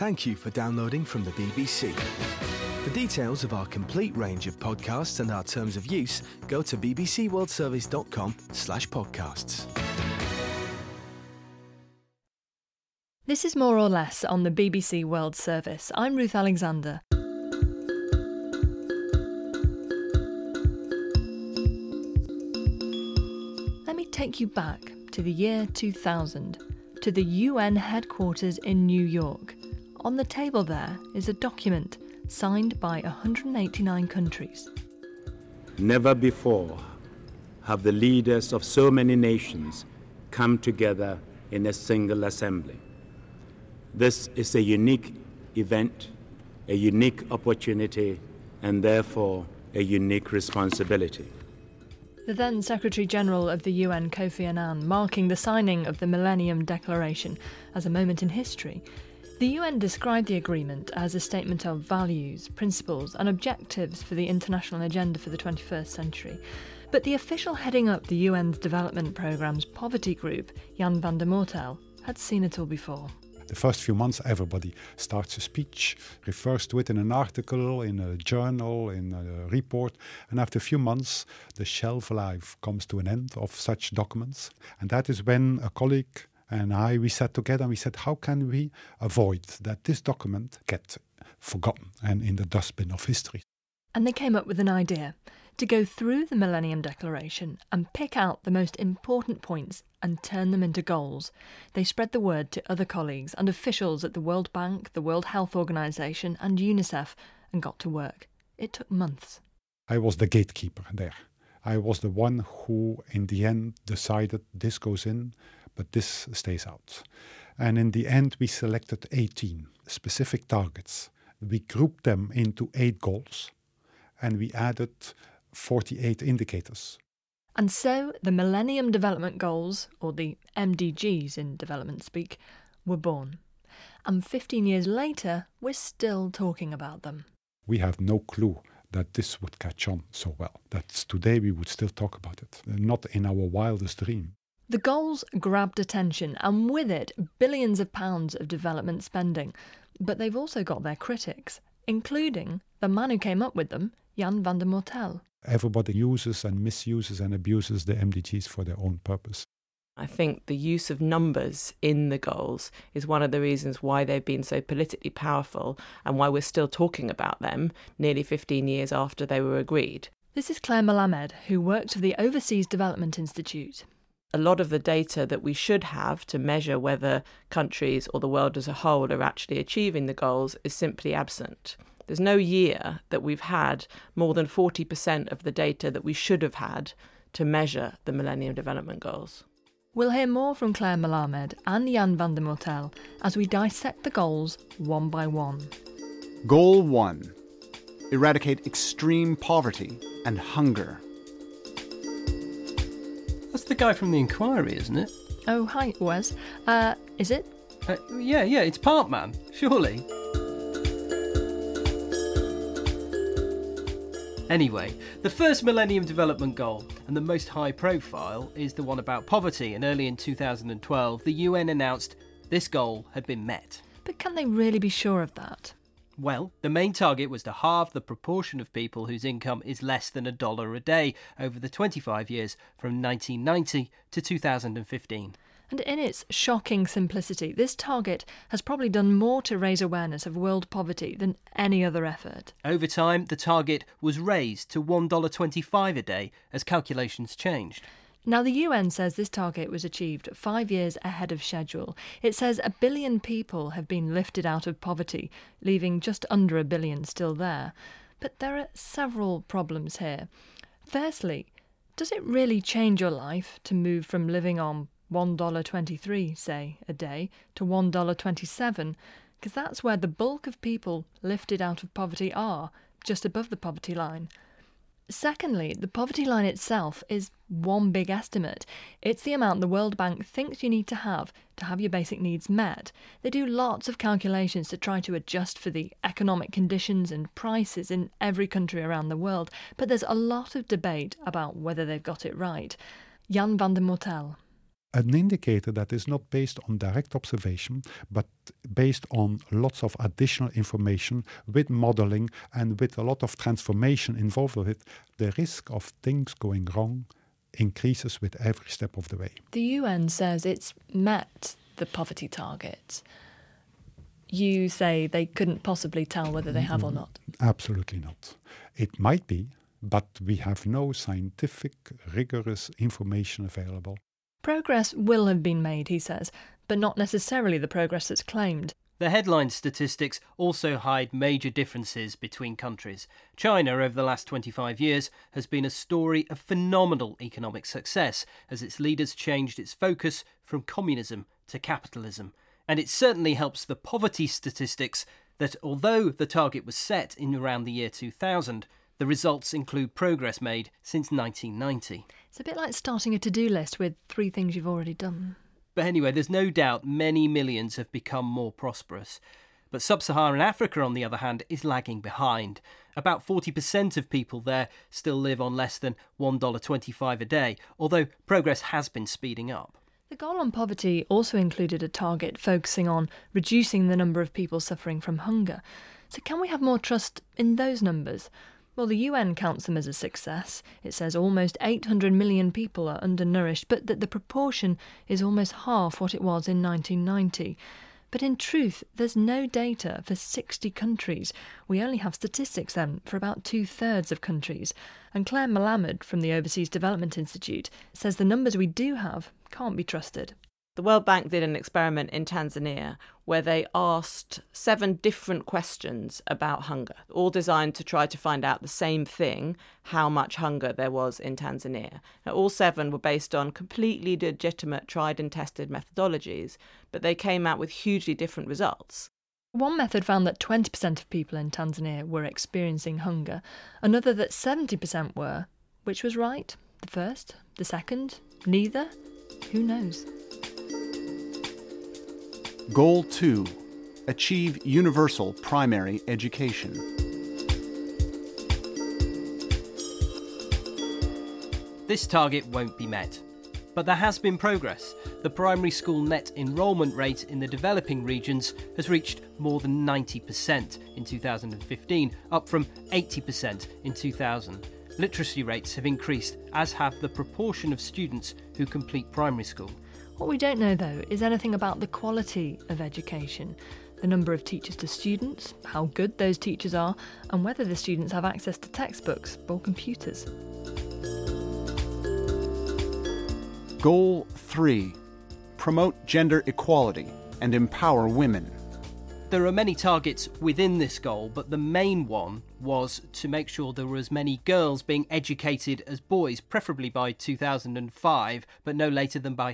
Thank you for downloading from the BBC. For details of our complete range of podcasts and our terms of use, go to bbcworldservice.com/podcasts. This is More or Less on the BBC World Service. I'm Ruth Alexander. Let me take you back to the year 2000, to the UN headquarters in New York. On the table there is a document signed by 189 countries. Never before have the leaders of so many nations come together in a single assembly. This is a unique event, a unique opportunity, and therefore a unique responsibility. The then Secretary-General of the UN, Kofi Annan, marking the signing of the Millennium Declaration as a moment in history. The UN described the agreement as a statement of values, principles and objectives for the international agenda for the 21st century. But the official heading up the UN's development programme's poverty group, Jan van der Moortel, had seen it all before. The first few months, everybody starts a speech, refers to it in an article, in a journal, in a report. And after a few months, the shelf life comes to an end of such documents. And that is when a colleague and we sat together and we said, how can we avoid that this document get forgotten and in the dustbin of history? And they came up with an idea to go through the Millennium Declaration and pick out the most important points and turn them into goals. They spread the word to other colleagues and officials at the World Bank, the World Health Organization and UNICEF and got to work. It took months. I was the gatekeeper there. I was the one who in the end decided this goes in, but this stays out. And in the end we selected 18 specific targets. We grouped them into 8 goals and we added 48 indicators. And so the Millennium Development Goals, or the MDGs in development speak, were born. And 15 years later, we're still talking about them. We have no clue that this would catch on so well. That today we would still talk about it, not in our wildest dream. The goals grabbed attention, and with it, billions of pounds of development spending. But they've also got their critics, including the man who came up with them, Jan van der Moortel. Everybody uses and misuses and abuses the MDGs for their own purpose. I think the use of numbers in the goals is one of the reasons why they've been so politically powerful and why we're still talking about them nearly 15 years after they were agreed. This is Claire Melamed, who works for the Overseas Development Institute. A lot of the data that we should have to measure whether countries or the world as a whole are actually achieving the goals is simply absent. There's no year that we've had more than 40% of the data that we should have had to measure the Millennium Development Goals. We'll hear more from Claire Melamed and Jan van der Moortel as we dissect the goals one by one. Goal 1. Eradicate extreme poverty and hunger. That's the guy from the Inquiry, isn't it? Oh, hi, Wes. Is it? Yeah, it's Parkman, surely. Anyway, the first Millennium Development Goal, and the most high profile, is the one about poverty, and early in 2012 the UN announced this goal had been met. But can they really be sure of that? Well, the main target was to halve the proportion of people whose income is less than $1 a day over the 25 years from 1990 to 2015. And in its shocking simplicity, this target has probably done more to raise awareness of world poverty than any other effort. Over time, the target was raised to $1.25 a day as calculations changed. Now, the UN says this target was achieved 5 years ahead of schedule. It says 1 billion people have been lifted out of poverty, leaving just under 1 billion still there. But there are several problems here. Firstly, does it really change your life to move from living on $1.23, say, a day, to $1.27? Because that's where the bulk of people lifted out of poverty are, just above the poverty line. Secondly, the poverty line itself is one big estimate. It's the amount the World Bank thinks you need to have your basic needs met. They do lots of calculations to try to adjust for the economic conditions and prices in every country around the world, but there's a lot of debate about whether they've got it right. Jan van der Moortel. an indicator that is not based on direct observation, but based on lots of additional information with modeling and with a lot of transformation involved with it, the risk of things going wrong increases with every step of the way. The UN says it's met the poverty target. You say they couldn't possibly tell whether they have or not. Absolutely not. It might be, but we have no scientific, rigorous information available. Progress will have been made, he says, but not necessarily the progress that's claimed. The headline statistics also hide major differences between countries. China, over the last 25 years, has been a story of phenomenal economic success as its leaders changed its focus from communism to capitalism. And it certainly helps the poverty statistics that although the target was set in around the year 2000, the results include progress made since 1990. It's a bit like starting a to-do list with 3 things you've already done. But anyway, there's no doubt many millions have become more prosperous. But sub-Saharan Africa, on the other hand, is lagging behind. About 40% of people there still live on less than $1.25 a day, although progress has been speeding up. The goal on poverty also included a target focusing on reducing the number of people suffering from hunger. So can we have more trust in those numbers? Well, the UN counts them as a success. It says almost 800 million people are undernourished, but that the proportion is almost half what it was in 1990. But in truth, there's no data for 60 countries. We only have statistics then for about 2/3 of countries. And Claire Malamed from the Overseas Development Institute says the numbers we do have can't be trusted. The World Bank did an experiment in Tanzania where they asked 7 different questions about hunger, all designed to try to find out the same thing, how much hunger there was in Tanzania. Now, all 7 were based on completely legitimate, tried and tested methodologies, but they came out with hugely different results. One method found that 20% of people in Tanzania were experiencing hunger, another that 70% were. Which was right? The first? The second? Neither? Who knows? Goal 2. Achieve universal primary education. This target won't be met. But there has been progress. The primary school net enrolment rate in the developing regions has reached more than 90% in 2015, up from 80% in 2000. Literacy rates have increased, as have the proportion of students who complete primary school. What we don't know, though, is anything about the quality of education, the number of teachers to students, how good those teachers are, and whether the students have access to textbooks or computers. Goal 3. Promote gender equality and empower women. There are many targets within this goal, but the main one was to make sure there were as many girls being educated as boys, preferably by 2005, but no later than by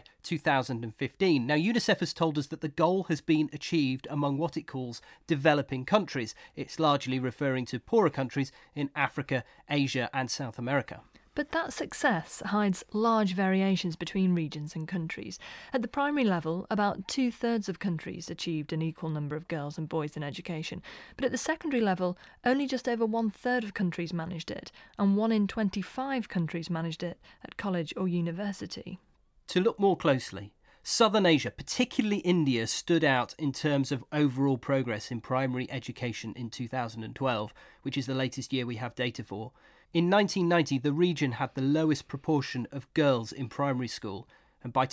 2015. Now, UNICEF has told us that the goal has been achieved among what it calls developing countries. It's largely referring to poorer countries in Africa, Asia and South America. But that success hides large variations between regions and countries. At the primary level, about 2/3 of countries achieved an equal number of girls and boys in education. But at the secondary level, only just over 1/3 of countries managed it, and 1 in 25 countries managed it at college or university. To look more closely, Southern Asia, particularly India, stood out in terms of overall progress in primary education in 2012, which is the latest year we have data for. In 1990, the region had the lowest proportion of girls in primary school, and by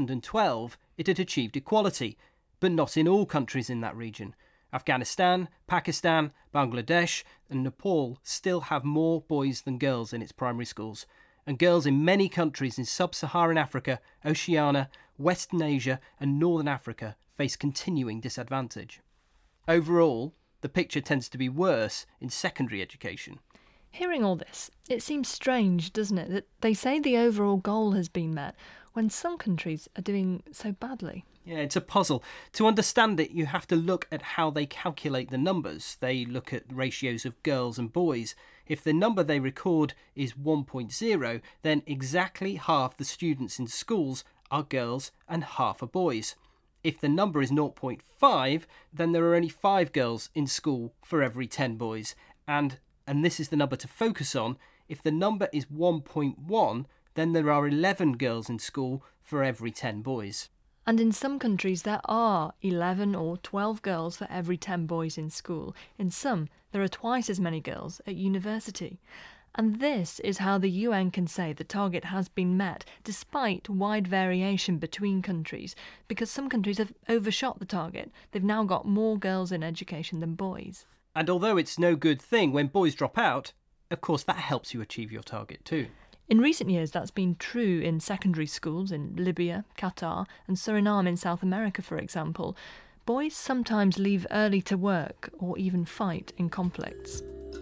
2012, it had achieved equality, but not in all countries in that region. Afghanistan, Pakistan, Bangladesh, and Nepal still have more boys than girls in its primary schools, and girls in many countries in sub-Saharan Africa, Oceania, Western Asia, and Northern Africa face continuing disadvantage. Overall, the picture tends to be worse in secondary education. Hearing all this, it seems strange, doesn't it, that they say the overall goal has been met when some countries are doing so badly. Yeah, it's a puzzle. To understand it, you have to look at how they calculate the numbers. They look at ratios of girls and boys. If the number they record is 1.0, then exactly half the students in schools are girls and half are boys. If the number is 0.5, then there are only 5 girls in school for every 10 boys. And this is the number to focus on, if the number is 1.1, then there are 11 girls in school for every 10 boys. And in some countries there are 11 or 12 girls for every 10 boys in school. In some, there are twice as many girls at university. And this is how the UN can say the target has been met, despite wide variation between countries, because some countries have overshot the target. They've now got more girls in education than boys. And although it's no good thing when boys drop out, of course that helps you achieve your target too. In recent years, that's been true in secondary schools in Libya, Qatar, and Suriname in South America, for example. Boys sometimes leave early to work or even fight in conflicts.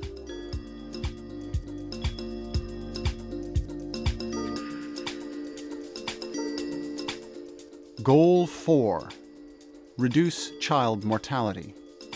Goal 4. Reduce child mortality.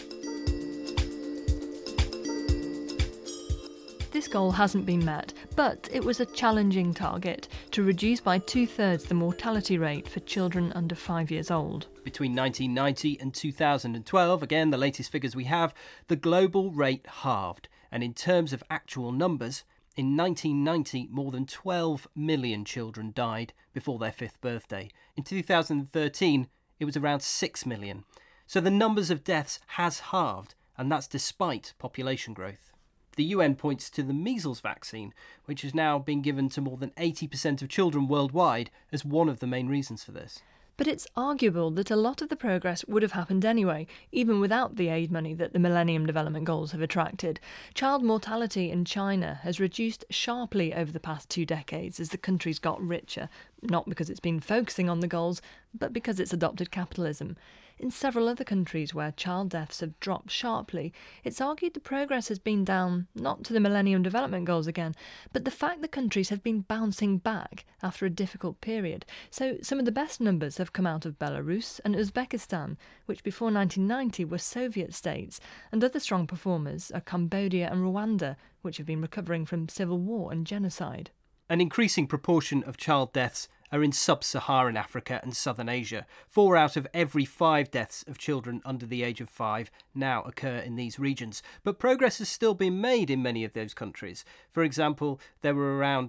This goal hasn't been met, but it was a challenging target to reduce by 2/3 the mortality rate for children under 5 years old. Between 1990 and 2012, again the latest figures we have, the global rate halved. And in terms of actual numbers, in 1990, more than 12 million children died before their 5th birthday. In 2013, it was around 6 million. So the numbers of deaths has halved, and that's despite population growth. The UN points to the measles vaccine, which has now been given to more than 80% of children worldwide, as one of the main reasons for this. But it's arguable that a lot of the progress would have happened anyway, even without the aid money that the Millennium Development Goals have attracted. Child mortality in China has reduced sharply over the past 2 decades as the country's got richer, not because it's been focusing on the goals, but because it's adopted capitalism. In several other countries where child deaths have dropped sharply, it's argued the progress has been down not to the Millennium Development Goals again, but the fact the countries have been bouncing back after a difficult period. So some of the best numbers have come out of Belarus and Uzbekistan, which before 1990 were Soviet states, and other strong performers are Cambodia and Rwanda, which have been recovering from civil war and genocide. An increasing proportion of child deaths are in sub-Saharan Africa and southern Asia. 4 out of every 5 deaths of children under the age of 5 now occur in these regions. But progress has still been made in many of those countries. For example, there were around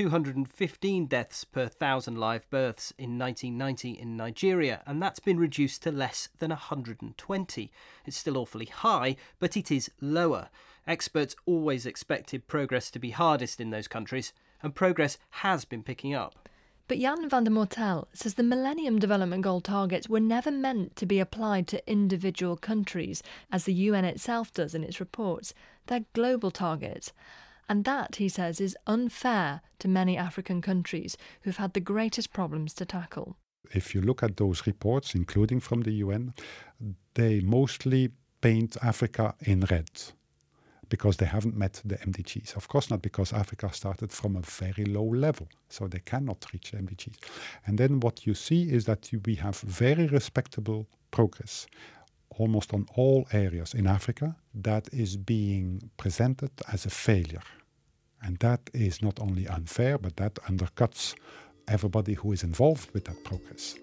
215 deaths per 1,000 live births in 1990 in Nigeria, and that's been reduced to less than 120. It's still awfully high, but it is lower. Experts always expected progress to be hardest in those countries, and progress has been picking up. But Jan van der Mortel says the Millennium Development Goal targets were never meant to be applied to individual countries, as the UN itself does in its reports. They're global targets. And that, he says, is unfair to many African countries who've had the greatest problems to tackle. If you look at those reports, including from the UN, they mostly paint Africa in red, because they haven't met the MDGs. Of course not, because Africa started from a very low level, so they cannot reach the MDGs. And then what you see is that we have very respectable progress, almost on all areas in Africa, that is being presented as a failure. And that is not only unfair, but that undercuts everybody who is involved with that progress.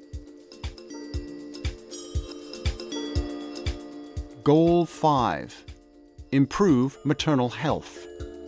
Goal 5. Improve maternal health.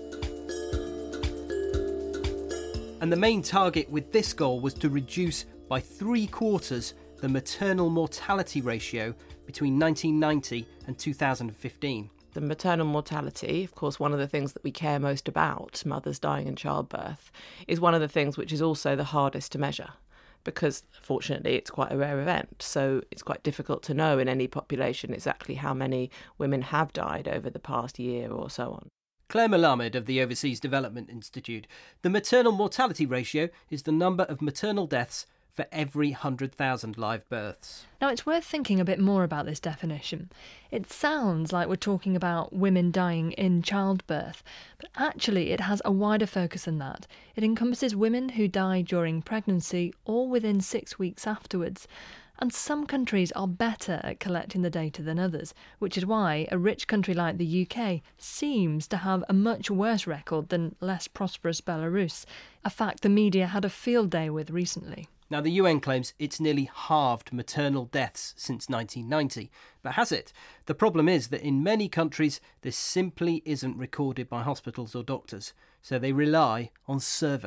And the main target with this goal was to reduce by 3/4 the maternal mortality ratio between 1990 and 2015. The maternal mortality, of course, one of the things that we care most about, mothers dying in childbirth, is one of the things which is also the hardest to measure, because fortunately it's quite a rare event, so it's quite difficult to know in any population exactly how many women have died over the past year or so on. Claire Melamed of the Overseas Development Institute. The maternal mortality ratio is the number of maternal deaths for every 100,000 live births. Now, it's worth thinking a bit more about this definition. It sounds like we're talking about women dying in childbirth, but actually it has a wider focus than that. It encompasses women who die during pregnancy or within 6 weeks afterwards. And some countries are better at collecting the data than others, which is why a rich country like the UK seems to have a much worse record than less prosperous Belarus, a fact the media had a field day with recently. Now, the UN claims it's nearly halved maternal deaths since 1990. But has it? The problem is that in many countries, this simply isn't recorded by hospitals or doctors, so they rely on surveys.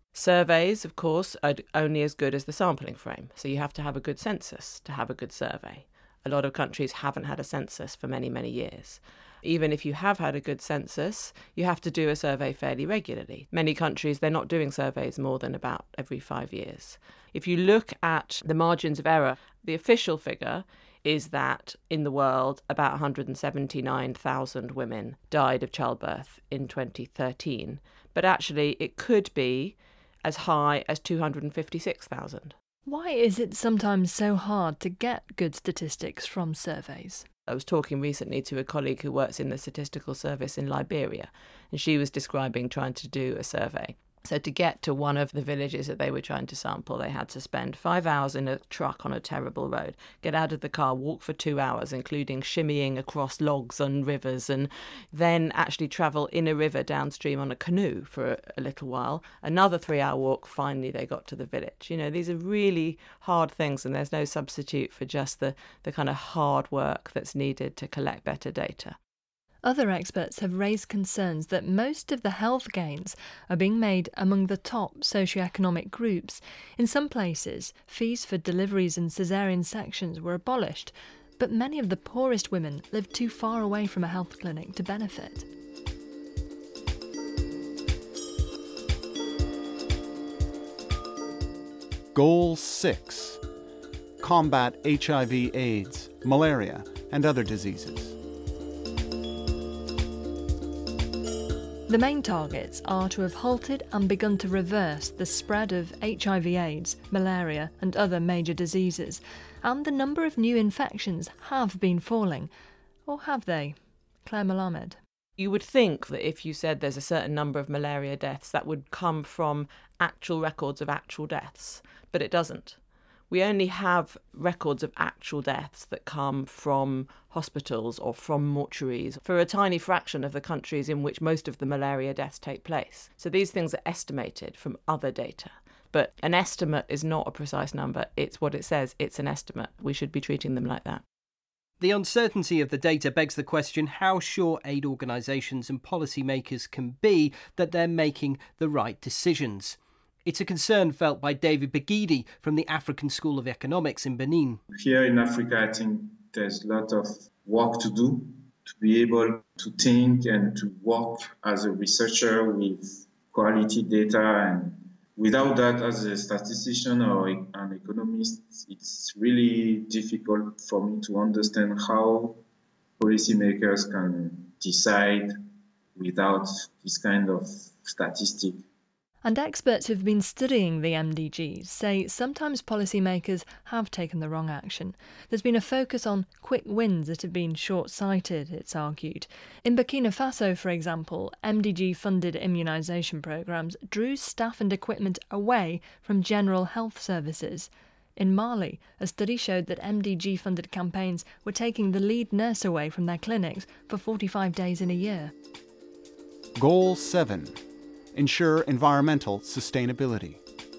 Surveys, of course, are only as good as the sampling frame. So you have to have a good census to have a good survey. A lot of countries haven't had a census for many, many years. Even if you have had a good census, you have to do a survey fairly regularly. Many countries, they're not doing surveys more than about every 5 years. If you look at the margins of error, the official figure is that in the world, about 179,000 women died of childbirth in 2013. But actually, it could be as high as 256,000. Why is it sometimes so hard to get good statistics from surveys? I was talking recently to a colleague who works in the statistical service in Liberia, and she was describing trying to do a survey. So to get to one of the villages that they were trying to sample, they had to spend 5 hours in a truck on a terrible road, get out of the car, walk for 2 hours, including shimmying across logs and rivers, and then actually travel in a river downstream on a canoe for a little while. Another 3-hour walk, finally they got to the village. You know, these are really hard things, and there's no substitute for just the kind of hard work that's needed to collect better data. Other experts have raised concerns that most of the health gains are being made among the top socioeconomic groups. In some places, fees for deliveries and caesarean sections were abolished, but many of the poorest women live too far away from a health clinic to benefit. Goal 6. Combat HIV/AIDS, malaria, and other diseases. The main targets are to have halted and begun to reverse the spread of HIV/AIDS, malaria and other major diseases, and the number of new infections have been falling. Or have they? Claire Melamed. You would think that if you said there's a certain number of malaria deaths, that would come from actual records of actual deaths, but it doesn't. We only have records of actual deaths that come from hospitals or from mortuaries for a tiny fraction of the countries in which most of the malaria deaths take place. So these things are estimated from other data. But an estimate is not a precise number. It's what it says. It's an estimate. We should be treating them like that. The uncertainty of the data begs the question how sure aid organisations and policymakers can be that they're making the right decisions. It's a concern felt by David Begidi from the African School of Economics in Benin. Here in Africa, I think there's a lot of work to do to be able to think and to work as a researcher with quality data. And without that, as a statistician or an economist, it's really difficult for me to understand how policymakers can decide without this kind of statistic. And experts who've been studying the MDGs say sometimes policymakers have taken the wrong action. There's been a focus on quick wins that have been short-sighted, it's argued. In Burkina Faso, for example, MDG-funded immunisation programmes drew staff and equipment away from general health services. In Mali, a study showed that MDG-funded campaigns were taking the lead nurse away from their clinics for 45 days in a year. Goal 7. Ensure environmental sustainability.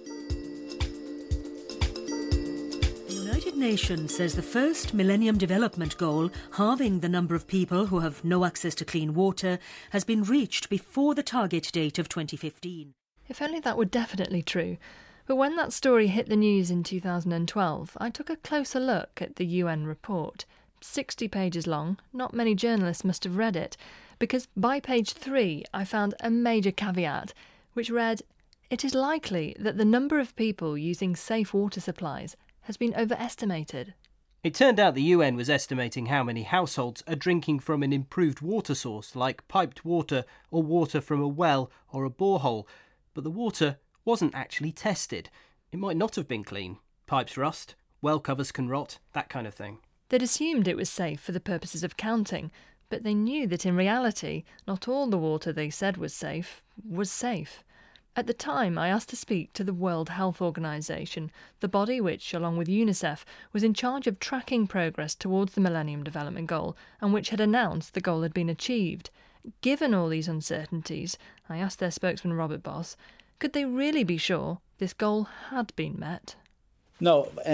The United Nations says the first Millennium Development Goal, halving the number of people who have no access to clean water, has been reached before the target date of 2015. If only that were definitely true. But when that story hit the news in 2012, I took a closer look at the UN report. 60 pages long, not many journalists must have read it, because by page 3 I found a major caveat, which read, "It is likely that the number of people using safe water supplies has been overestimated." It turned out the UN was estimating how many households are drinking from an improved water source like piped water or water from a well or a borehole, but the water wasn't actually tested. It might not have been clean. Pipes rust, well covers can rot, that kind of thing. They'd assumed it was safe for the purposes of counting, but they knew that in reality, not all the water they said was safe was safe. At the time, I asked to speak to the World Health Organization, the body which, along with UNICEF, was in charge of tracking progress towards the Millennium Development Goal, and which had announced the goal had been achieved. Given all these uncertainties, I asked their spokesman Robert Boss, could they really be sure this goal had been met? No, and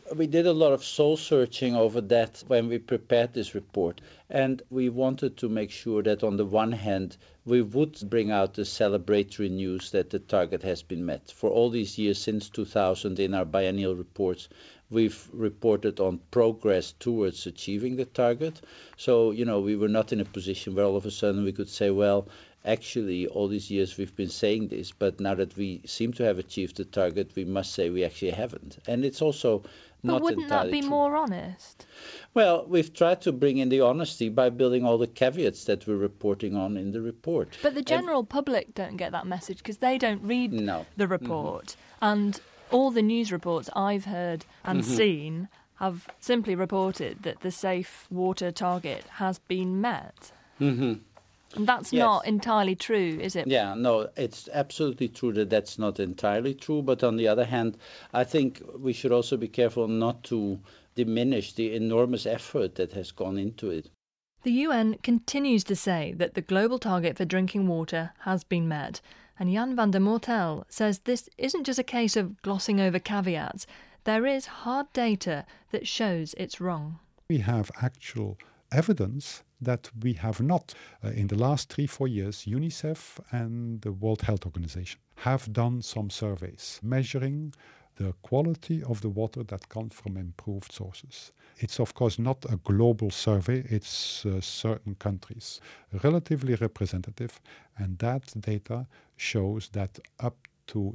We did a lot of soul searching over that when we prepared this report, and we wanted to make sure that on the one hand we would bring out the celebratory news that the target has been met. For all these years since 2000 in our biennial reports, we've reported on progress towards achieving the target. So, we were not in a position where all of a sudden we could say, well, actually, all these years we've been saying this, but now that we seem to have achieved the target, we must say we actually haven't. And it's also not entirely true. But wouldn't that be more honest? Well, we've tried to bring in the honesty by building all the caveats that we're reporting on in the report. But the general public don't get that message because they don't read the report. Mm-hmm. And all the news reports I've heard and seen have simply reported that the safe water target has been met. Mm-hmm. And that's not entirely true, is it? Yeah, no, it's absolutely true that that's not entirely true. But on the other hand, I think we should also be careful not to diminish the enormous effort that has gone into it. The UN continues to say that the global target for drinking water has been met. And Jan van der Mortel says this isn't just a case of glossing over caveats. There is hard data that shows it's wrong. We have actual evidence that we have not. In the last 3-4 years, UNICEF and the World Health Organization have done some surveys measuring the quality of the water that comes from improved sources. It's of course not a global survey, it's certain countries, relatively representative, and that data shows that up to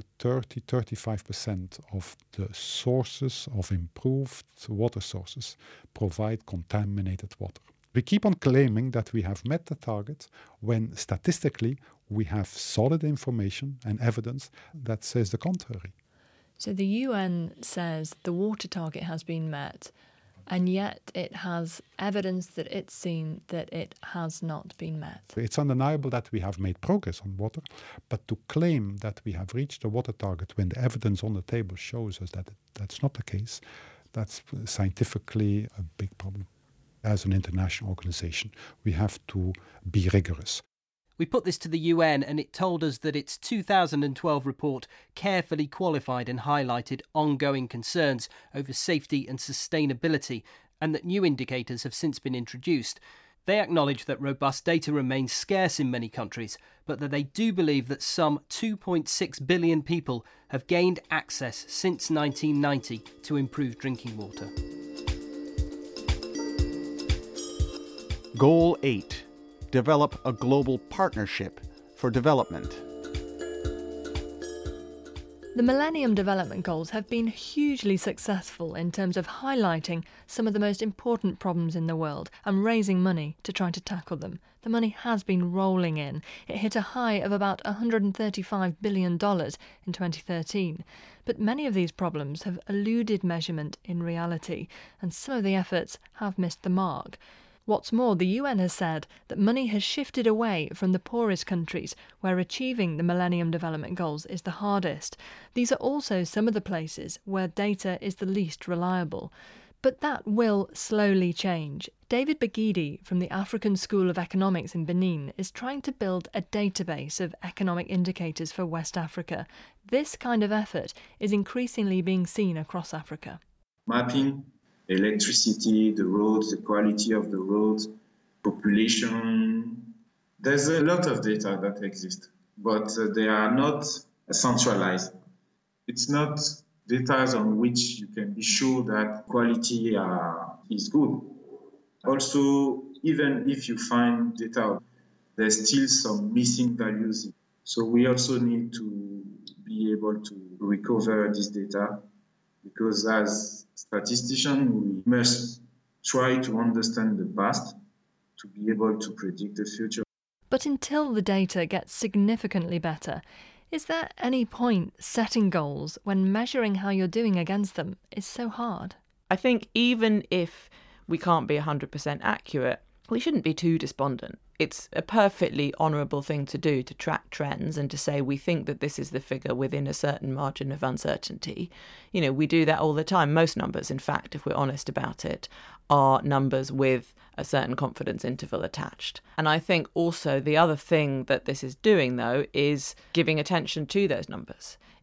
30-35% of the sources of improved water sources provide contaminated water. We keep on claiming that we have met the target when statistically we have solid information and evidence that says the contrary. So the UN says the water target has been met, and yet it has evidence that it's seen that it has not been met. It's undeniable that we have made progress on water, but to claim that we have reached the water target when the evidence on the table shows us that that's not the case, that's scientifically a big problem. As an international organization, we have to be rigorous. We put this to the UN and it told us that its 2012 report carefully qualified and highlighted ongoing concerns over safety and sustainability, and that new indicators have since been introduced. They acknowledge that robust data remains scarce in many countries, but that they do believe that some 2.6 billion people have gained access since 1990 to improved drinking water. Goal 8. Develop a global partnership for development. The Millennium Development Goals have been hugely successful in terms of highlighting some of the most important problems in the world and raising money to try to tackle them. The money has been rolling in. It hit a high of about $135 billion in 2013. But many of these problems have eluded measurement in reality, and some of the efforts have missed the mark. What's more, the UN has said that money has shifted away from the poorest countries where achieving the Millennium Development Goals is the hardest. These are also some of the places where data is the least reliable. But that will slowly change. David Bagidi from the African School of Economics in Benin is trying to build a database of economic indicators for West Africa. This kind of effort is increasingly being seen across Africa. Mapping electricity, the roads, the quality of the roads, population. There's a lot of data that exist, but they are not centralized. It's not data on which you can be sure that quality is good. Also, even if you find data, there's still some missing values. So we also need to be able to recover this data, because as statisticians, we must try to understand the past to be able to predict the future. But until the data gets significantly better, is there any point setting goals when measuring how you're doing against them is so hard? I think even if we can't be 100% accurate, we shouldn't be too despondent. It's a perfectly honourable thing to do, to track trends and to say we think that this is the figure within a certain margin of uncertainty. You know, we do that all the time. Most numbers, in fact, if we're honest about it, are numbers with a certain confidence interval attached. And I think also the other thing that this is doing, though, is giving attention to those numbers.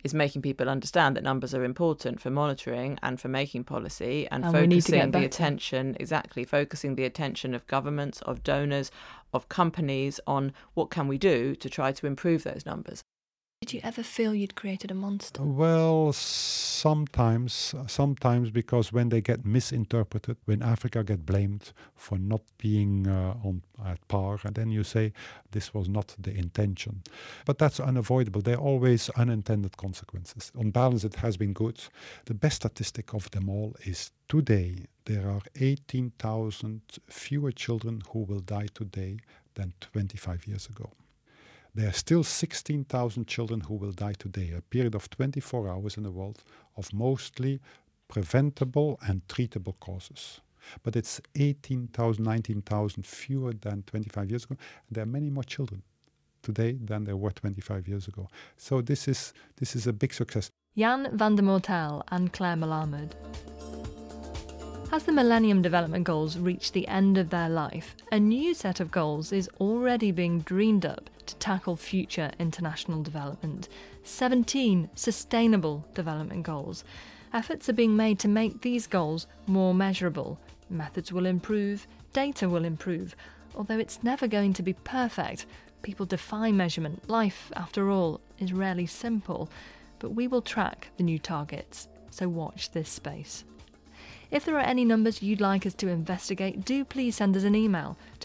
is making people understand that numbers are important for monitoring and for making policy, and focusing the attention, focusing the attention of governments, of donors, of companies on what can we do to try to improve those numbers. Did you ever feel you'd created a monster? Well, sometimes because when they get misinterpreted, when Africa get blamed for not being at par, and then you say this was not the intention. But that's unavoidable. There are always unintended consequences. On balance, it has been good. The best statistic of them all is today there are 18,000 fewer children who will die today than 25 years ago. There are still 16,000 children who will die today, a period of 24 hours in the world of mostly preventable and treatable causes. But it's 18,000, 19,000 fewer than 25 years ago. And there are many more children today than there were 25 years ago. So this is a big success. Jan van der Mortel and Claire Malamud. As the Millennium Development Goals reach the end of their life, a new set of goals is already being dreamed up to tackle future international development. 17 Sustainable Development Goals. Efforts are being made to make these goals more measurable. Methods will improve, data will improve. Although it's never going to be perfect, people define measurement. Life, after all, is rarely simple. But we will track the new targets, so watch this space. If there are any numbers you'd like us to investigate, do please send us an email to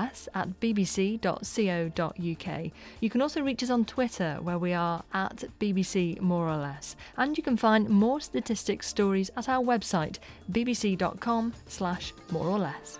moreorless@bbc.co.uk. You can also reach us on Twitter, where we are at BBC More or Less. And you can find more statistics stories at our website, bbc.com/moreorless.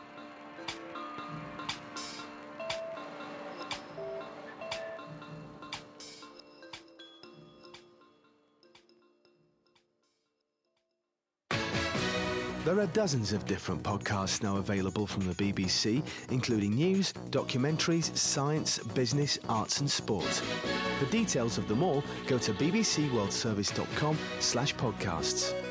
There are dozens of different podcasts now available from the BBC, including news, documentaries, science, business, arts and sport. For details of them all, go to bbcworldservice.com/podcasts.